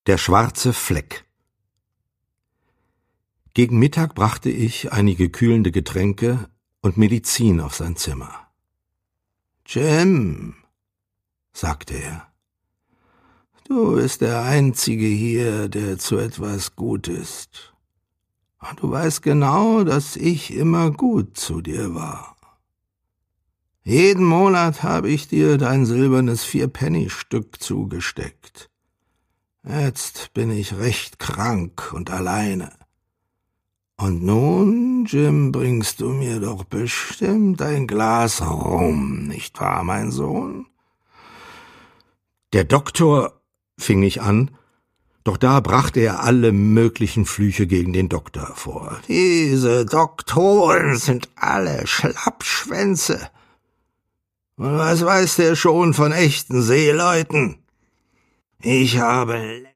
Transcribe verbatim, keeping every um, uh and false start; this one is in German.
Der schwarze Fleck. Gegen Mittag brachte ich einige kühlende Getränke und Medizin auf sein Zimmer. »Jim«, sagte er, »du bist der Einzige hier, der zu etwas gut ist. Und du weißt genau, dass ich immer gut zu dir war. Jeden Monat habe ich dir dein silbernes Vier-Penny-Stück zugesteckt. Jetzt bin ich recht krank und alleine. Und nun, Jim, bringst du mir doch bestimmt ein Glas Rum, nicht wahr, mein Sohn?« »Der Doktor«, fing ich an, doch da brachte er alle möglichen Flüche gegen den Doktor vor. »Diese Doktoren sind alle Schlappschwänze. Und was weiß der schon von echten Seeleuten? Ich habe